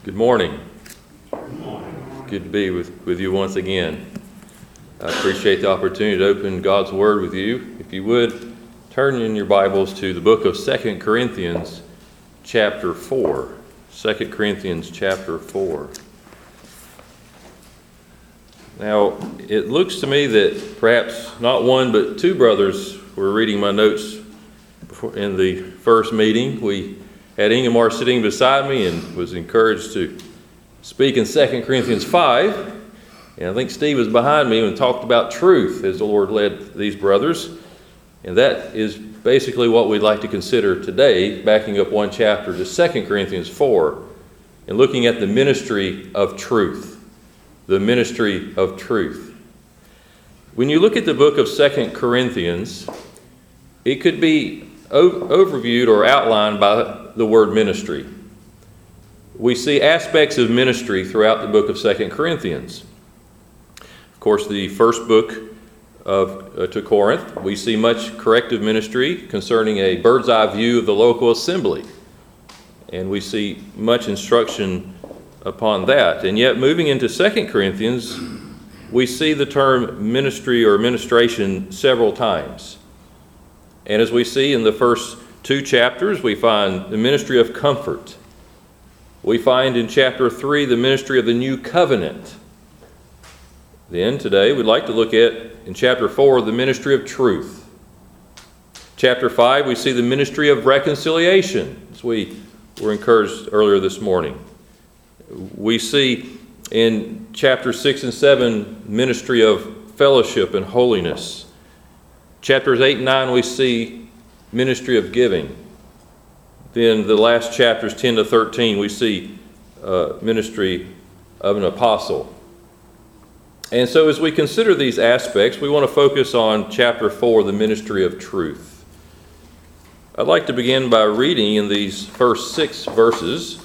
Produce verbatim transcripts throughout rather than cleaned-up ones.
Good morning. Good to be with, with you once again. I appreciate the opportunity to open God's Word with you. If you would, turn in your Bibles to the book of Second Corinthians chapter four. Second Corinthians chapter four. Now, it looks to me that perhaps not one but two brothers were reading my notes before, in the first meeting. We had Ingemar sitting beside me and was encouraged to speak in Second Corinthians five. And I think Steve was behind me and talked about truth as the Lord led these brothers. And that is basically what we'd like to consider today, backing up one chapter to Second Corinthians four and looking at the ministry of truth. The ministry of truth. When you look at the book of Second Corinthians, it could be overviewed or outlined by the word ministry. We see aspects of ministry throughout the book of Second Corinthians. Of course, the first book of uh, to Corinth, we see much corrective ministry concerning a bird's eye view of the local assembly. And we see much instruction upon that. And yet, moving into Second Corinthians, we see the term ministry or administration several times. And as we see in the first two chapters, we find the ministry of comfort. We find in chapter three the ministry of the new covenant. Then today we'd like to look at, in chapter four, the ministry of truth. Chapter five, we see the ministry of reconciliation, as we were encouraged earlier this morning. We see in chapter six and seven, ministry of fellowship and holiness. Chapters eight and nine, we see ministry of giving. Then the last chapters ten to thirteen, we see uh, ministry of an apostle. And so as we consider these aspects, we want to focus on chapter four, the ministry of truth. I'd like to begin by reading in these first six verses.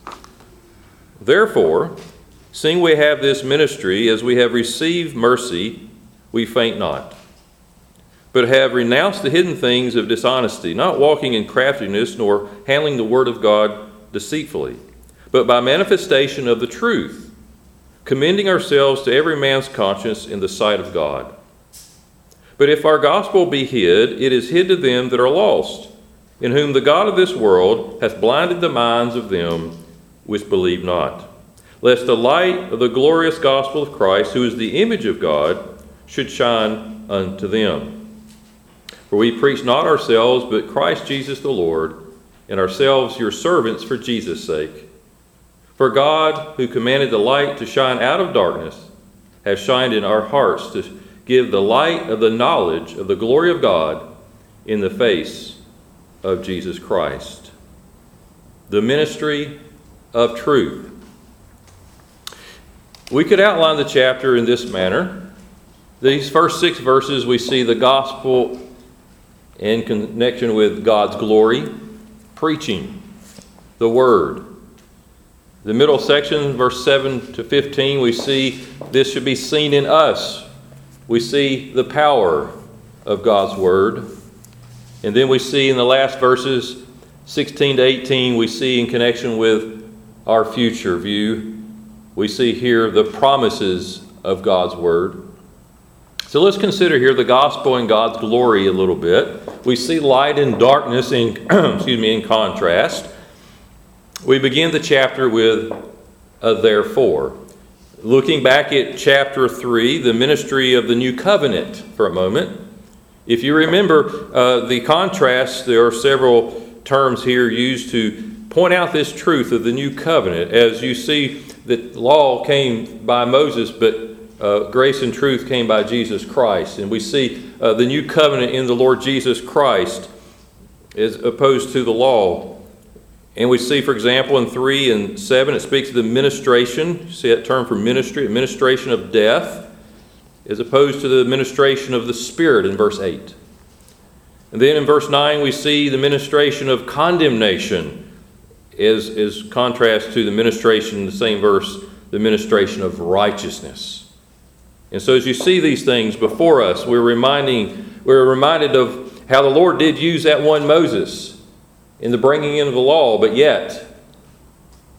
Therefore, seeing we have this ministry, as we have received mercy, we faint not, but have renounced the hidden things of dishonesty, not walking in craftiness, nor handling the word of God deceitfully, but by manifestation of the truth, commending ourselves to every man's conscience in the sight of God. But if our gospel be hid, it is hid to them that are lost, in whom the God of this world hath blinded the minds of them which believe not, lest the light of the glorious gospel of Christ, who is the image of God, should shine unto them. For we preach not ourselves, but Christ Jesus the Lord, and ourselves your servants for Jesus' sake. For God, who commanded the light to shine out of darkness, has shined in our hearts to give the light of the knowledge of the glory of God in the face of Jesus Christ. The ministry of truth. We could outline the chapter in this manner. These first six verses, we see the gospel in connection with God's glory, preaching the word. The middle section, verse seven to fifteen, we see this should be seen in us. We see the power of God's word. And then we see in the last verses, sixteen to eighteen, we see in connection with our future view, we see here the promises of God's word. So let's consider here the gospel and God's glory a little bit. We see light and darkness in, excuse me, in contrast. We begin the chapter with a therefore. Looking back at chapter three, the ministry of the new covenant for a moment. If you remember uh, the contrast, there are several terms here used to point out this truth of the new covenant. As you see, that law came by Moses, but Uh, grace and truth came by Jesus Christ. And we see uh, the new covenant in the Lord Jesus Christ as opposed to the law. And we see, for example, in three and seven, it speaks of the ministration. You see that term for ministry, administration of death, as opposed to the administration of the Spirit in verse eight. And then in verse nine, we see the ministration of condemnation as, as contrast to the ministration in the same verse, the ministration of righteousness. And so as you see these things before us, we're reminding, we're reminded of how the Lord did use that one Moses in the bringing in of the law, but yet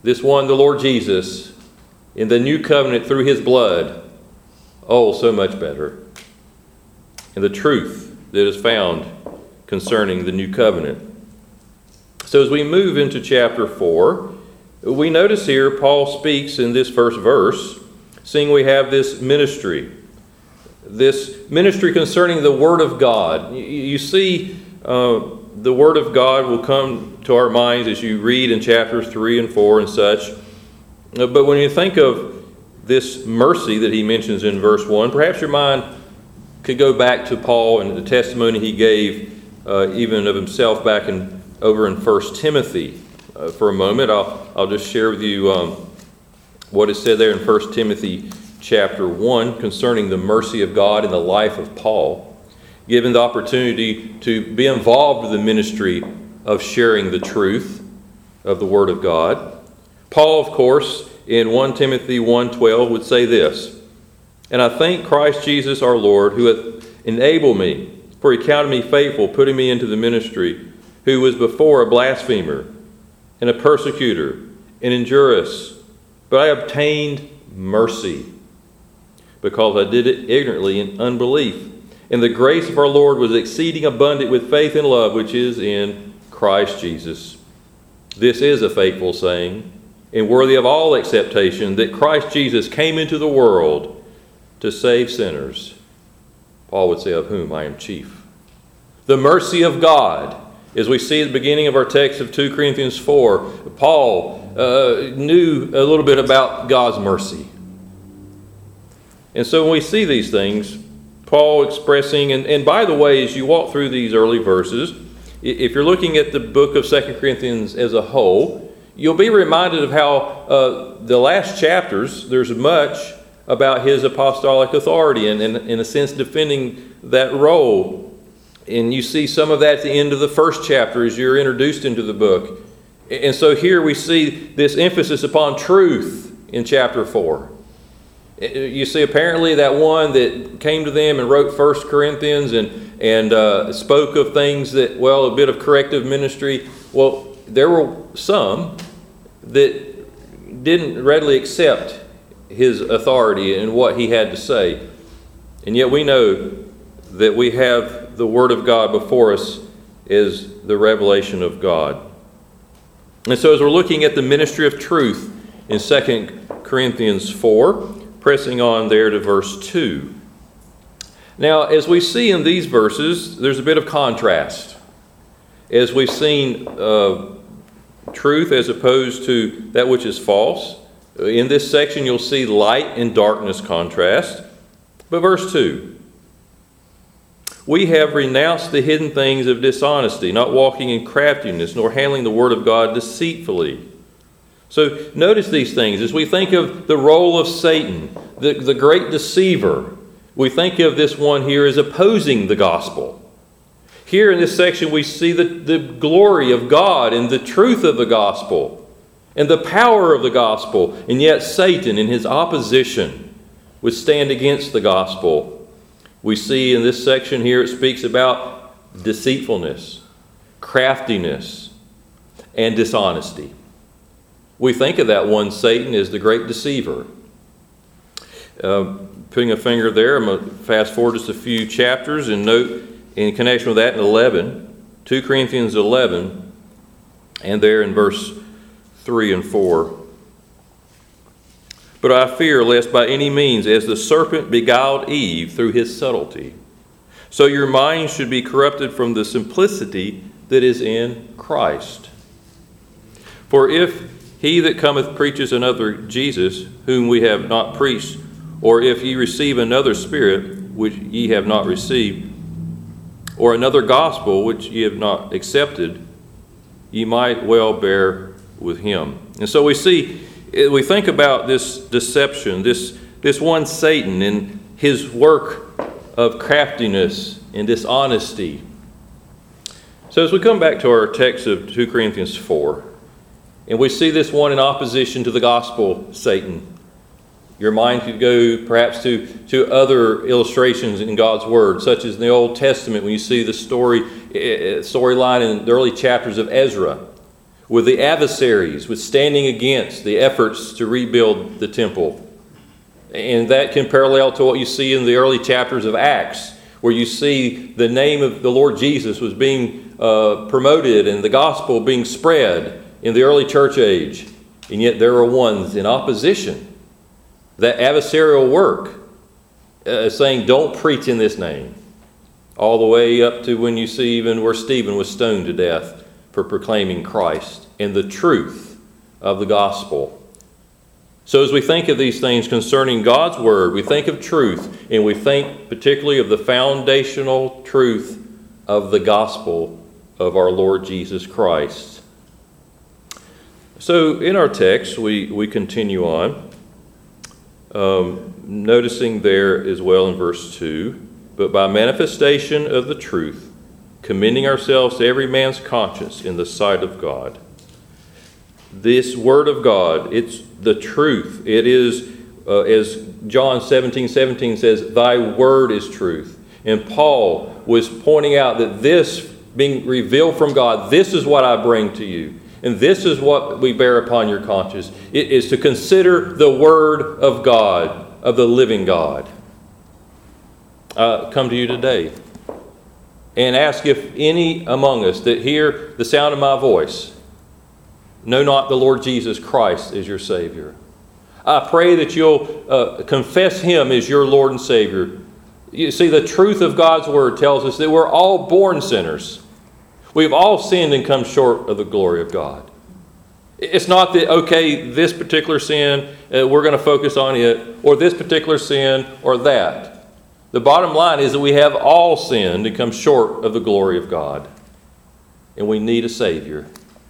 this one, the Lord Jesus, in the new covenant through his blood, oh, so much better. And the truth that is found concerning the new covenant. So as we move into chapter four, we notice here Paul speaks in this first verse, seeing we have this ministry. This ministry concerning the Word of God. You, you see, uh, the Word of God will come to our minds as you read in chapters three and four and such. Uh, but when you think of this mercy that he mentions in verse one, perhaps your mind could go back to Paul and the testimony he gave uh, even of himself back in over in First Timothy. Uh, for a moment, I'll, I'll just share with you um, what is said there in First Timothy chapter one concerning the mercy of God in the life of Paul, given the opportunity to be involved in the ministry of sharing the truth of the Word of God. Paul, of course, in First Timothy one twelve would say this, "And I thank Christ Jesus our Lord, who hath enabled me, for he counted me faithful, putting me into the ministry, who was before a blasphemer, and a persecutor, and injurious, but I obtained mercy, because I did it ignorantly in unbelief. And the grace of our Lord was exceeding abundant with faith and love, which is in Christ Jesus. This is a faithful saying, and worthy of all acceptation, that Christ Jesus came into the world to save sinners. Paul would say, of whom I am chief." The mercy of God, as we see at the beginning of our text of Second Corinthians four, Paul uh, knew a little bit about God's mercy. And so when we see these things, Paul expressing, and, and by the way, as you walk through these early verses, if you're looking at the book of Second Corinthians as a whole, you'll be reminded of how uh, the last chapters, there's much about his apostolic authority and, and in a sense defending that role. And you see some of that at the end of the first chapter as you're introduced into the book. And so here we see this emphasis upon truth in chapter four. You see, apparently that one that came to them and wrote First Corinthians and, and uh, spoke of things that, well, a bit of corrective ministry. Well, there were some that didn't readily accept his authority and what he had to say. And yet we know that we have the Word of God before us as the revelation of God. And so as we're looking at the ministry of truth in Second Corinthians four, pressing on there to verse two. Now, as we see in these verses, there's a bit of contrast. As we've seen uh, truth as opposed to that which is false. In this section, you'll see light and darkness contrast. But verse two. "We have renounced the hidden things of dishonesty, not walking in craftiness, nor handling the word of God deceitfully." So notice these things. As we think of the role of Satan, the, the great deceiver, we think of this one here as opposing the gospel. Here in this section we see the, the glory of God and the truth of the gospel and the power of the gospel. And yet Satan in his opposition would stand against the gospel. We see in this section here it speaks about deceitfulness, craftiness, and dishonesty. We think of that one, Satan, as the great deceiver. Uh, putting a finger there, I'm going to fast forward just a few chapters and note in connection with that in eleven, Second Corinthians eleven, and there in verse three and four. "But I fear lest by any means, as the serpent beguiled Eve through his subtlety, so your minds should be corrupted from the simplicity that is in Christ. For if he that cometh preaches another Jesus, whom we have not preached, or if ye receive another spirit, which ye have not received, or another gospel, which ye have not accepted, ye might well bear with him." And so we see, we think about this deception, this, this one Satan and his work of craftiness and dishonesty. So as we come back to our text of Second Corinthians four, and we see this one in opposition to the gospel, Satan. Your mind could go perhaps to, to other illustrations in God's Word, such as in the Old Testament when you see the story storyline in the early chapters of Ezra, with the adversaries, with standing against the efforts to rebuild the temple. And that can parallel to what you see in the early chapters of Acts, where you see the name of the Lord Jesus was being uh, promoted and the gospel being spread in the early church age. And yet there are ones in opposition. That adversarial work, uh, saying, don't preach in this name. All the way up to when you see even where Stephen was stoned to death for proclaiming Christ and the truth of the gospel. So as we think of these things concerning God's word, we think of truth, and we think particularly of the foundational truth of the gospel of our Lord Jesus Christ. So in our text, we, we continue on, um, noticing there as well in verse two, but by manifestation of the truth, commending ourselves to every man's conscience in the sight of God. This word of God, it's the truth. It is, uh, as John seventeen seventeen says, thy word is truth. And Paul was pointing out that this being revealed from God, this is what I bring to you. And this is what we bear upon your conscience. It is to consider the word of God, of the living God. Uh, come to you today and ask if any among us that hear the sound of my voice know not the Lord Jesus Christ as your Savior. I pray that you'll uh, confess Him as your Lord and Savior. You see, the truth of God's Word tells us that we're all born sinners. We've all sinned and come short of the glory of God. It's not that, okay, this particular sin, uh, we're going to focus on it, or this particular sin, or that. The bottom line is that we have all sinned and come short of the glory of God. And we need a Savior.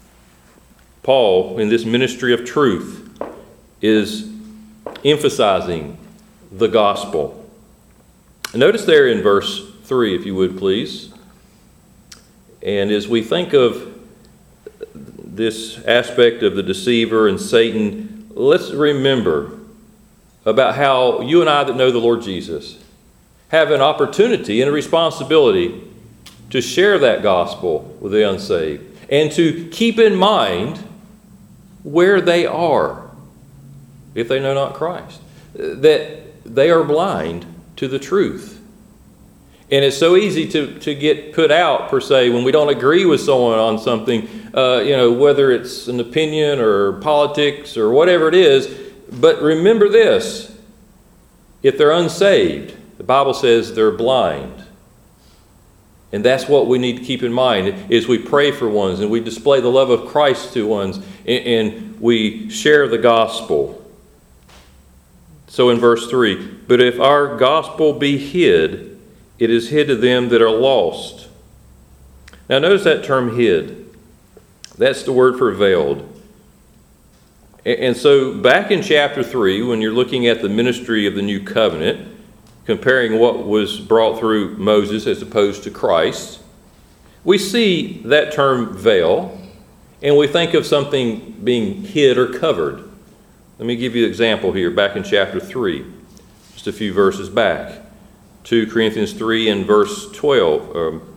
Paul, in this ministry of truth, is emphasizing the gospel. Notice there in verse three, if you would please. And as we think of this aspect of the deceiver and Satan, let's remember about how you and I that know the Lord Jesus have an opportunity and a responsibility to share that gospel with the unsaved and to keep in mind where they are if they know not Christ, that they are blind to the truth. And it's so easy to, to get put out, per se, when we don't agree with someone on something, uh, you know, whether it's an opinion or politics or whatever it is. But remember this, if they're unsaved, the Bible says they're blind. And that's what we need to keep in mind is we pray for ones and we display the love of Christ to ones and, and we share the gospel. So in verse three, but if our gospel be hid, it is hid to them that are lost. Now notice that term hid. That's the word for veiled. And so back in chapter three, when you're looking at the ministry of the new covenant, comparing what was brought through Moses as opposed to Christ, we see that term veil, and we think of something being hid or covered. Let me give you an example here, back in chapter three, just a few verses back. Second Corinthians three and verse twelve, um,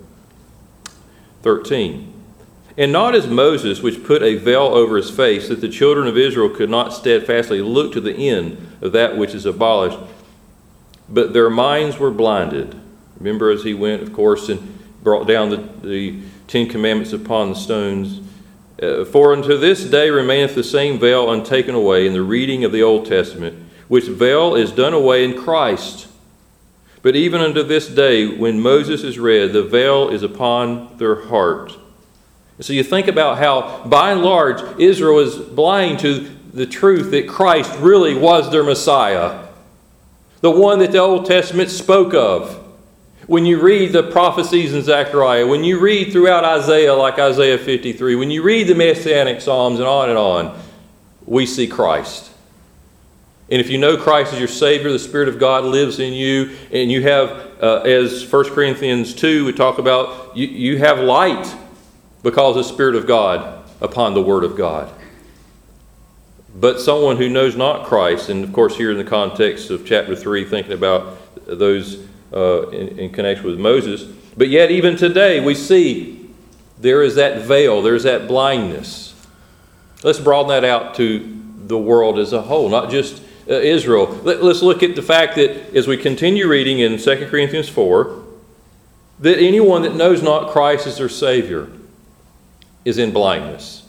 thirteen. And not as Moses, which put a veil over his face, that the children of Israel could not steadfastly look to the end of that which is abolished, but their minds were blinded. Remember as he went, of course, and brought down the, the Ten Commandments upon the stones. Uh, For unto this day remaineth the same veil untaken away in the reading of the Old Testament, which veil is done away in Christ. But even unto this day, when Moses is read, the veil is upon their heart. So you think about how, by and large, Israel is blind to the truth that Christ really was their Messiah, the one that the Old Testament spoke of. When you read the prophecies in Zechariah, when you read throughout Isaiah, like Isaiah fifty-three, when you read the Messianic Psalms and on and on, we see Christ. And if you know Christ as your Savior, the Spirit of God lives in you, and you have, uh, as First Corinthians two, we talk about, you, you have light because of the Spirit of God upon the Word of God. But someone who knows not Christ, and of course here in the context of chapter three, thinking about those uh, in, in connection with Moses, but yet even today we see there is that veil, there is that blindness. Let's broaden that out to the world as a whole, not just uh, Israel. Let, let's look at the fact that as we continue reading in Second Corinthians four, that anyone that knows not Christ as their Savior is in blindness.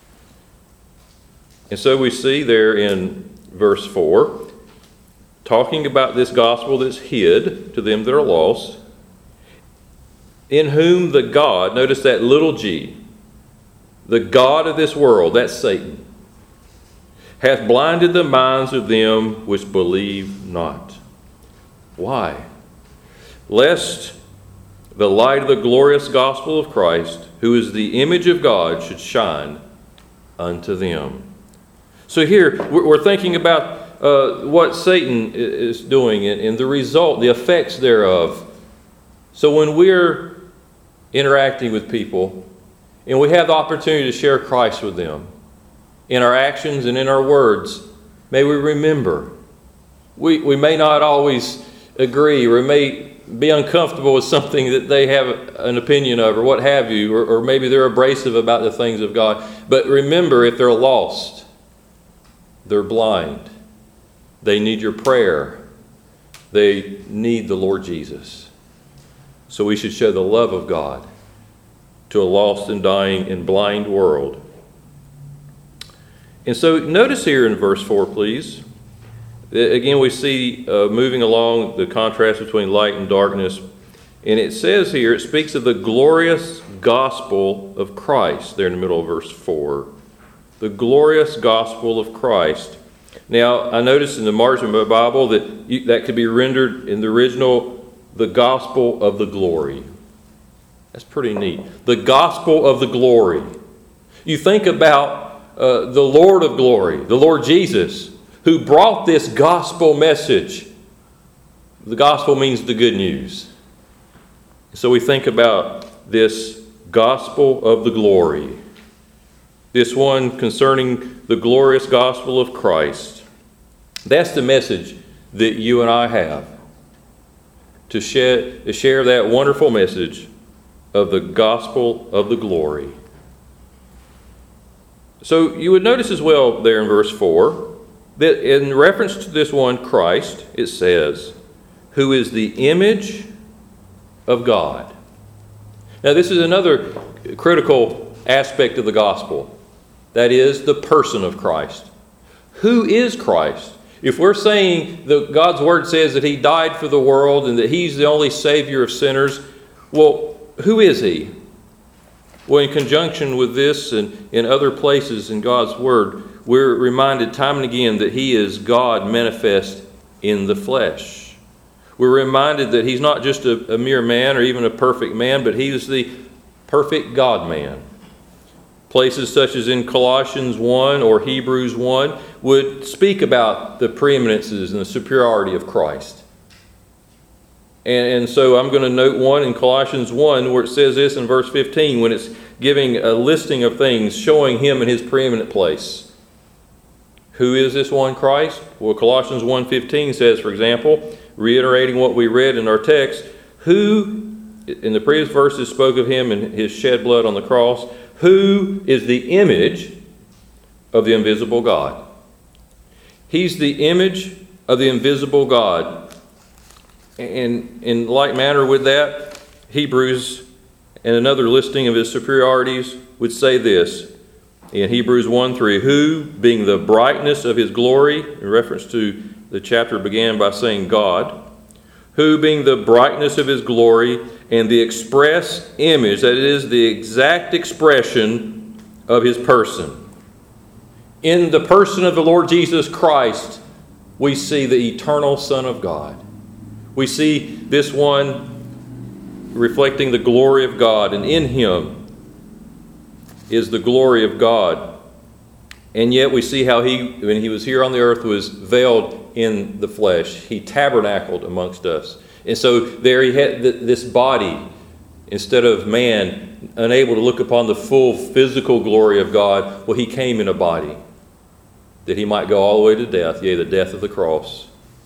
And so we see there in verse four, talking about this gospel that's hid to them that are lost, in whom the God, notice that little g, the God of this world, that's Satan, hath blinded the minds of them which believe not. Why? Lest the light of the glorious gospel of Christ, who is the image of God, should shine unto them. So here we're thinking about uh, what Satan is doing and the result, the effects thereof. So when we're interacting with people and we have the opportunity to share Christ with them, in our actions and in our words, may we remember. We, we may not always agree, or we may be uncomfortable with something that they have an opinion of, or what have you, or, or maybe they're abrasive about the things of God. But remember, if they're lost, they're blind, they need your prayer, they need the Lord Jesus. So we should show the love of God to a lost and dying and blind world. And so notice here in verse four, please, again we see uh, moving along the contrast between light and darkness. And it says here, it speaks of the glorious gospel of Christ, there in the middle of verse four. The glorious gospel of Christ. Now, I noticed in the margin of my Bible that you, that could be rendered in the original, the gospel of the glory. That's pretty neat. The gospel of the glory. You think about Uh, the Lord of glory, the Lord Jesus, who brought this gospel message. The gospel means the good news. So we think about this gospel of the glory, this one concerning the glorious gospel of Christ. That's the message that you and I have, to share, to share that wonderful message of the gospel of the glory. So you would notice as well there in verse four that in reference to this one Christ, it says, who is the image of God. Now this is another critical aspect of the gospel. That is the person of Christ. Who is Christ? If we're saying that God's word says that he died for the world and that he's the only Savior of sinners, well, who is he? Well, in conjunction with this and in other places in God's Word, we're reminded time and again that he is God manifest in the flesh. We're reminded that he's not just a, a mere man or even a perfect man, but he is the perfect God-man. Places such as in Colossians one or Hebrews one would speak about the preeminences and the superiority of Christ. And, and so I'm going to note one in Colossians one where it says this in verse fifteen when it's giving a listing of things showing him in his preeminent place. Who is this one Christ? Well, Colossians one fifteen says, for example, reiterating what we read in our text, who, in the previous verses spoke of him and his shed blood on the cross, who is the image of the invisible God. He's the image of the invisible God. And in like manner with that, Hebrews and another listing of his superiorities would say this in Hebrews one three, who, being the brightness of his glory, in reference to the chapter began by saying God, who, being the brightness of his glory and the express image, that is, the exact expression of his person. In the person of the Lord Jesus Christ, we see the eternal Son of God. We see this one reflecting the glory of God, and in him is the glory of God. And yet we see how he, when he was here on the earth, was veiled in the flesh. He tabernacled amongst us. And so there he had this body, instead of man, unable to look upon the full physical glory of God. Well, he came in a body that he might go all the way to death, yea, the death of the cross.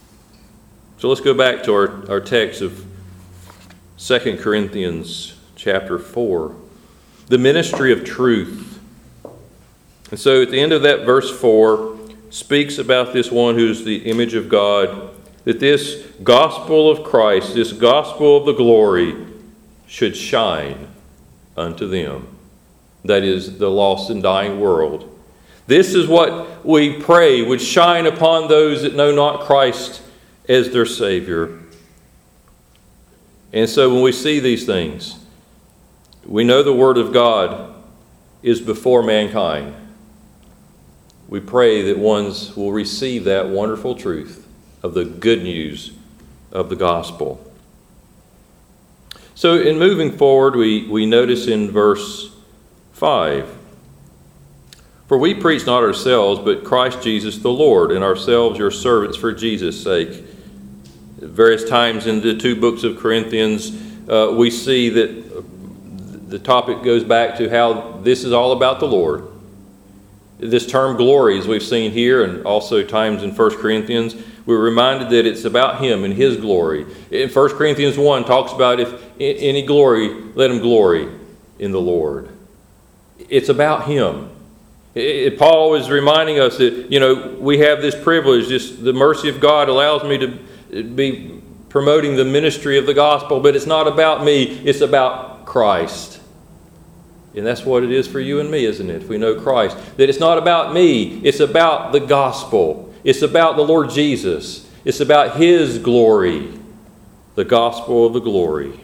So let's go back to our, our text of Second Corinthians chapter four. The ministry of truth. And so at the end of that verse four speaks about this one who's the image of God, that this gospel of Christ, this gospel of the glory, should shine unto them. That is the lost and dying world. This is what we pray would shine upon those that know not Christ as their Savior. And so when we see these things, we know the Word of God is before mankind. We pray that ones will receive that wonderful truth of the good news of the gospel. So in moving forward, we, we notice in verse five, for we preach not ourselves, but Christ Jesus the Lord, and ourselves your servants for Jesus' sake. At various times in the two books of Corinthians, uh, we see that the topic goes back to how this is all about the Lord. This term glory, as we've seen here, and also times in First Corinthians, we're reminded that it's about Him and His glory. In First Corinthians one talks about if any glory, let him glory in the Lord. It's about Him. It, Paul is reminding us that, you know, we have this privilege, this, the mercy of God allows me to be promoting the ministry of the gospel, but it's not about me, it's about Christ. And that's what it is for you and me, isn't it? If we know Christ, that it's not about me, it's about the gospel. It's about the Lord Jesus. It's about His glory, the gospel of the glory.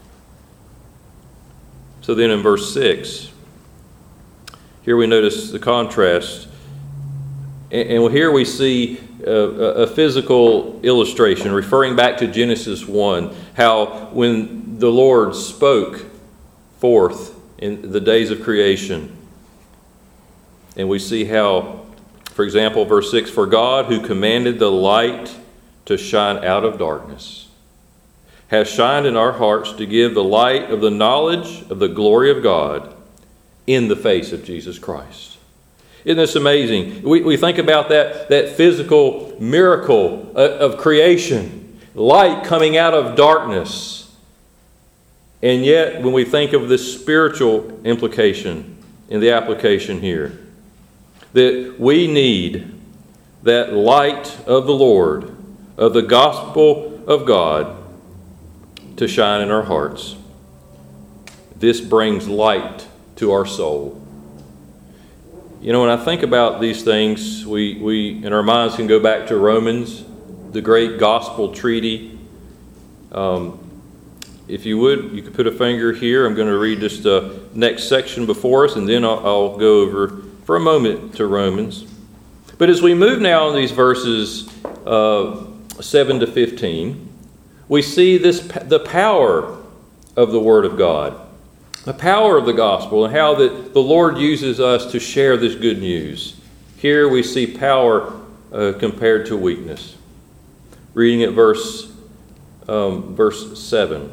So then in verse six, here we notice the contrast. And here we see a physical illustration referring back to Genesis one, how when the Lord spoke forth in the days of creation, and we see how, for example, verse six, for God who commanded the light to shine out of darkness has shined in our hearts to give the light of the knowledge of the glory of God in the face of Jesus Christ. Isn't this amazing? We, we think about that, that physical miracle of creation, light coming out of darkness. And yet, when we think of this spiritual implication in the application here, that we need that light of the Lord, of the gospel of God, to shine in our hearts. This brings light to our soul. You know, when I think about these things, we, we in our minds can go back to Romans, the great gospel treaty. Um, if you would, you could put a finger here. I'm going to read just the next section before us, and then I'll, I'll go over for a moment to Romans. But as we move now in these verses uh, seven to fifteen, we see this the power of the Word of God, the power of the gospel, and how that the Lord uses us to share this good news. Here we see power uh, compared to weakness. Reading at verse um, verse seven.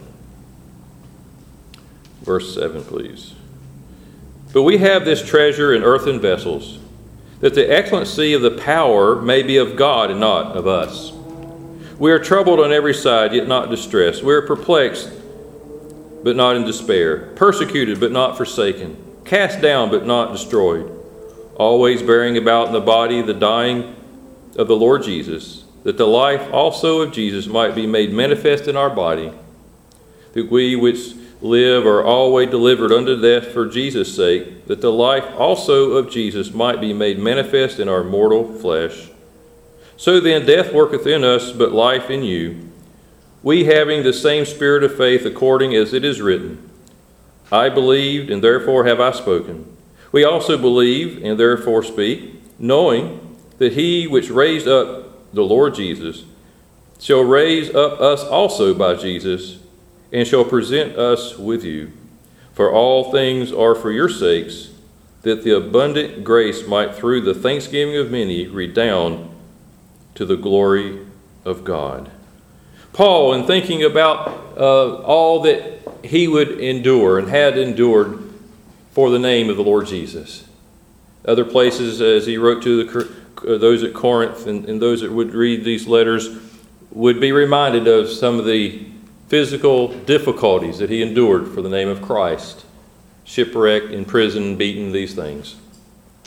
Verse seven, please. But we have this treasure in earthen vessels, that the excellency of the power may be of God and not of us. We are troubled on every side, yet not distressed. We are perplexed, but not in despair. Persecuted, but not forsaken. Cast down, but not destroyed. Always bearing about in the body the dying of the Lord Jesus, that the life also of Jesus might be made manifest in our body. That we which live are always delivered unto death for Jesus' sake, that the life also of Jesus might be made manifest in our mortal flesh. So then death worketh in us, but life in you. We having the same spirit of faith, according as it is written, I believed, and therefore have I spoken. We also believe, and therefore speak, knowing that he which raised up the Lord Jesus shall raise up us also by Jesus, and shall present us with you. For all things are for your sakes, that the abundant grace might through the thanksgiving of many redound to the glory of God. Paul, in thinking about uh, all that he would endure and had endured for the name of the Lord Jesus. Other places, as he wrote to the, uh, those at Corinth and, and those that would read these letters, would be reminded of some of the physical difficulties that he endured for the name of Christ. Shipwrecked, in prison, beaten, these things.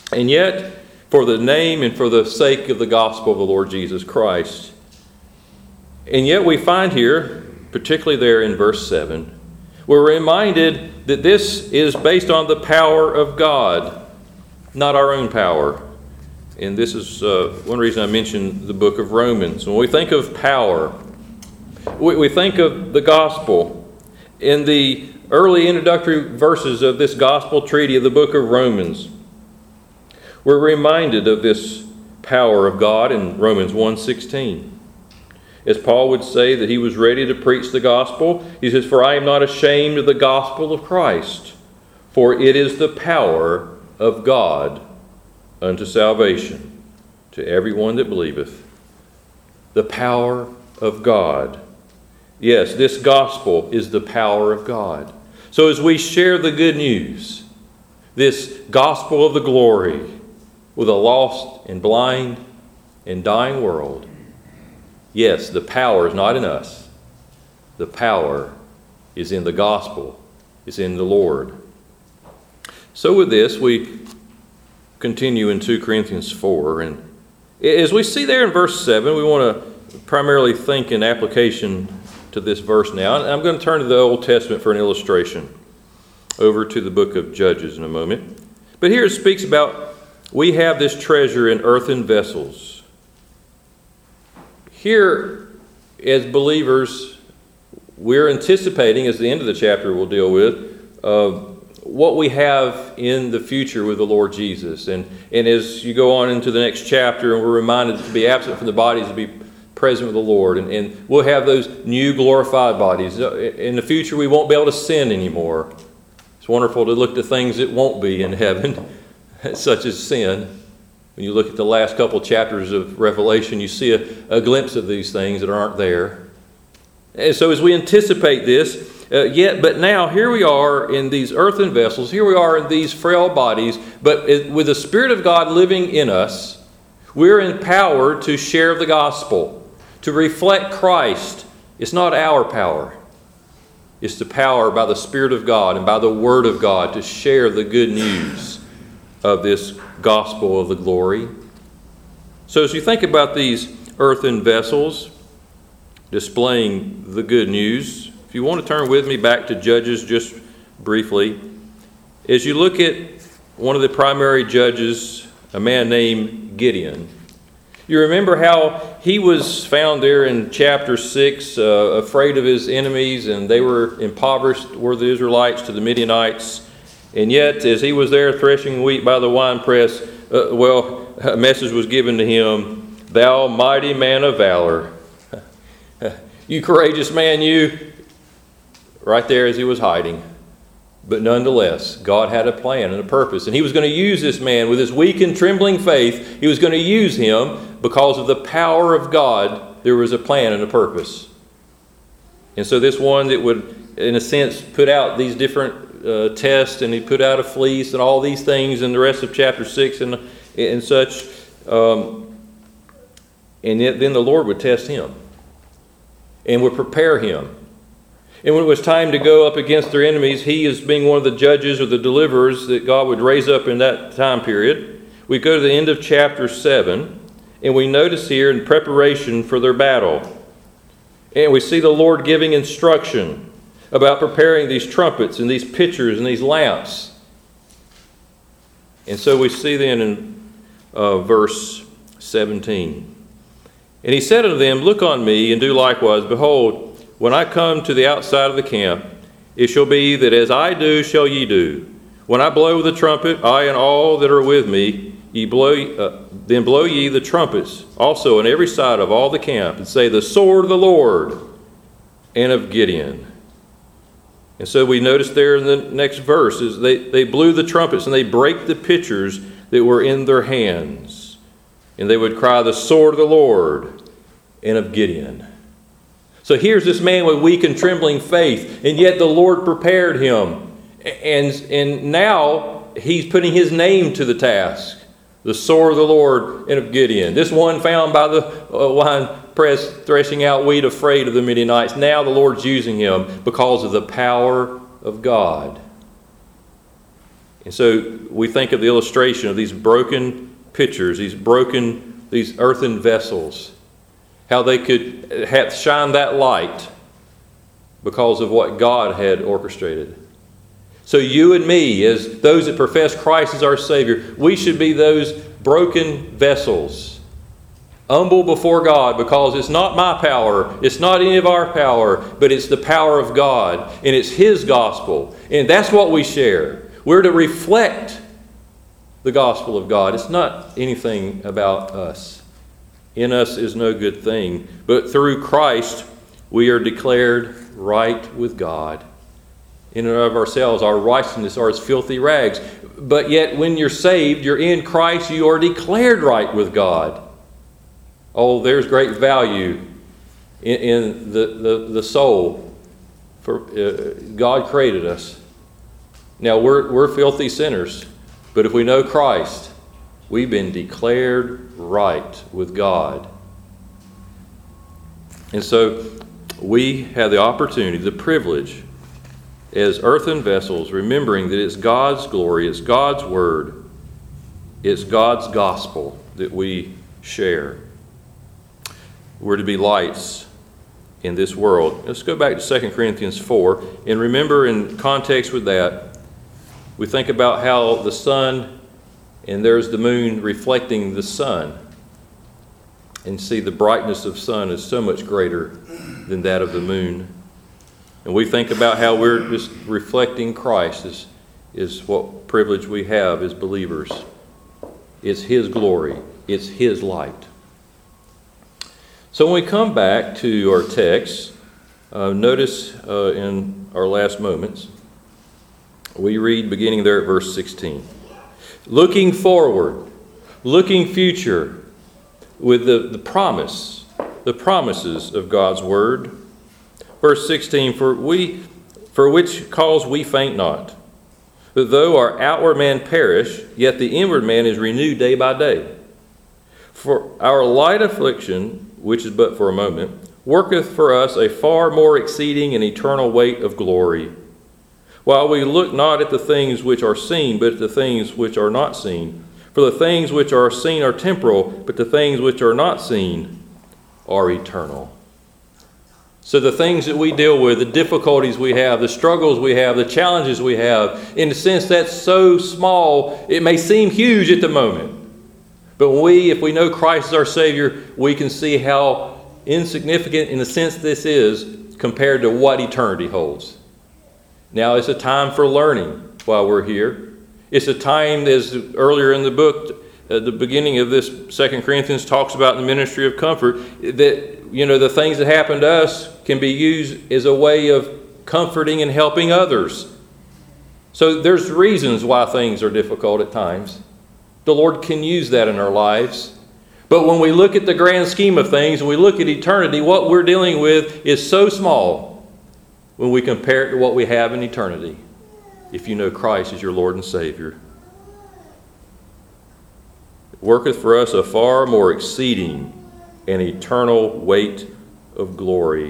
And yet, for the name and for the sake of the gospel of the Lord Jesus Christ. And yet we find here, particularly there in verse seven, we're reminded that this is based on the power of God, not our own power. And this is uh, one reason I mentioned the book of Romans. When we think of power, we, we think of the gospel. In the early introductory verses of this gospel treaty of the book of Romans, we're reminded of this power of God in Romans one sixteen. As Paul would say that he was ready to preach the gospel, he says, "For I am not ashamed of the gospel of Christ, for it is the power of God unto salvation to everyone that believeth." The power of God. Yes, this gospel is the power of God. So as we share the good news, this gospel of the glory with a lost and blind and dying world, yes, the power is not in us. The power is in the gospel, is in the Lord. So with this, we continue in two Corinthians four. And as we see there in verse seven, we want to primarily think in application to this verse now. And I'm going to turn to the Old Testament for an illustration, over to the book of Judges in a moment. But here it speaks about we have this treasure in earthen vessels. Here, as believers, we're anticipating, as the end of the chapter we'll deal with, uh, what we have in the future with the Lord Jesus. And, and as you go on into the next chapter, and we're reminded to be absent from the bodies, to be present with the Lord. And, and we'll have those new glorified bodies. In the future, we won't be able to sin anymore. It's wonderful to look at the things that won't be in heaven, such as sin. When you look at the last couple chapters of Revelation, you see a, a glimpse of these things that aren't there. And so as we anticipate this, uh, yet, but now here we are in these earthen vessels, here we are in these frail bodies, but it, with the Spirit of God living in us, we're empowered to share the gospel, to reflect Christ. It's not our power. It's the power by the Spirit of God and by the Word of God to share the good news of this gospel of the glory. So as you think about these earthen vessels displaying the good news, if you want to turn with me back to Judges just briefly, as you look at one of the primary judges, a man named Gideon, you remember how he was found there in chapter six, uh, afraid of his enemies, and they were impoverished, were the Israelites, to the Midianites. And yet, as he was there threshing wheat by the winepress, uh, well, a message was given to him, "Thou mighty man of valor." You courageous man, you. Right there as he was hiding. But nonetheless, God had a plan and a purpose. And he was going to use this man with his weak and trembling faith. He was going to use him because of the power of God. There was a plan and a purpose. And so this one that would, in a sense, put out these different uh, tests, and he put out a fleece and all these things in the rest of chapter six and, and such. Um, and yet, then the Lord would test him and would prepare him. And when it was time to go up against their enemies, he, as being one of the judges or the deliverers that God would raise up in that time period, we go to the end of chapter seven, and we notice here in preparation for their battle. And we see the Lord giving instruction about preparing these trumpets and these pitchers and these lamps. And so we see then in uh, verse seventeen, "And he said unto them, Look on me, and do likewise. Behold, when I come to the outside of the camp, it shall be that as I do, shall ye do. When I blow the trumpet, I and all that are with me, ye blow, uh, then blow ye the trumpets also on every side of all the camp, and say, The sword of the Lord and of Gideon." And so we notice there in the next verse is they, they blew the trumpets and they brake the pitchers that were in their hands. And they would cry, "The sword of the Lord and of Gideon." So here's this man with weak and trembling faith, and yet the Lord prepared him. And, and now he's putting his name to the task. The sword of the Lord and of Gideon. This one found by the uh, wine press threshing out wheat, afraid of the Midianites. Now the Lord's using him because of the power of God. And so we think of the illustration of these broken pitchers, these broken, these earthen vessels, how they could have shine that light because of what God had orchestrated. So you and me, as those that profess Christ as our Savior, we should be those broken vessels, humble before God, because it's not my power, it's not any of our power, but it's the power of God, and it's His gospel, and that's what we share. We're to reflect the gospel of God. It's not anything about us. In us is no good thing, but through Christ we are declared right with God. In and of ourselves, our righteousness are as filthy rags. But yet when you're saved, you're in Christ, you are declared right with God. Oh, there's great value in, in the, the, the soul. For uh, God created us. Now, we're, we're filthy sinners, but if we know Christ, we've been declared right with God. And so we have the opportunity, the privilege, as earthen vessels, remembering that it's God's glory, it's God's word, it's God's gospel that we share. We're to be lights in this world. Let's go back to Second Corinthians four, and remember, in context with that, we think about how the sun, and there's the moon reflecting the sun, and see the brightness of the sun is so much greater than that of the moon. And we think about how we're just reflecting Christ is, is what privilege we have as believers. It's His glory. It's His light. So when we come back to our text, uh, notice uh, in our last moments, we read beginning there at verse sixteen. Looking forward, looking future, with the, the promise, the promises of God's word. Verse sixteen, for we, for which cause we faint not. But though our outward man perish, yet the inward man is renewed day by day. For our light affliction, which is but for a moment, worketh for us a far more exceeding and eternal weight of glory. While we look not at the things which are seen, but at the things which are not seen. For the things which are seen are temporal, but the things which are not seen are eternal. So the things that we deal with, the difficulties we have, the struggles we have, the challenges we have, in a sense that's so small, it may seem huge at the moment. But we, if we know Christ as our Savior, we can see how insignificant in a sense this is compared to what eternity holds. Now it's a time for learning while we're here. It's a time, as earlier in the book, at the beginning of this, Second Corinthians talks about the ministry of comfort, that, you know, the things that happen to us can be used as a way of comforting and helping others. So there's reasons why things are difficult at times. The Lord can use that in our lives. But when we look at the grand scheme of things, and we look at eternity, what we're dealing with is so small when we compare it to what we have in eternity, if you know Christ as your Lord and Savior. It worketh for us a far more exceeding and eternal weight of glory.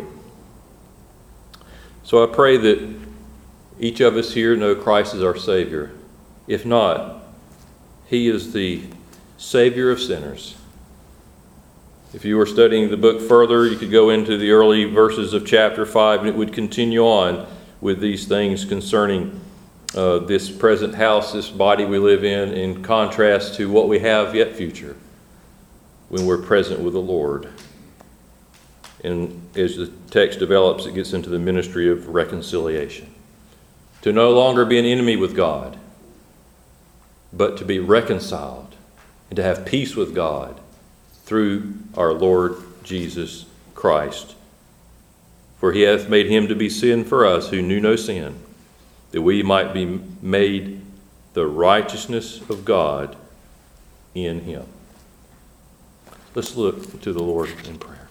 So I pray that each of us here know Christ as our Savior. If not, He is the Savior of sinners. If you were studying the book further, you could go into the early verses of chapter five, and it would continue on with these things concerning uh, this present house, this body we live in, in contrast to what we have yet future when we're present with the Lord. And as the text develops, it gets into the ministry of reconciliation. To no longer be an enemy with God, but to be reconciled and to have peace with God through our Lord Jesus Christ. For He hath made Him to be sin for us who knew no sin, that we might be made the righteousness of God in Him. Let's look to the Lord in prayer.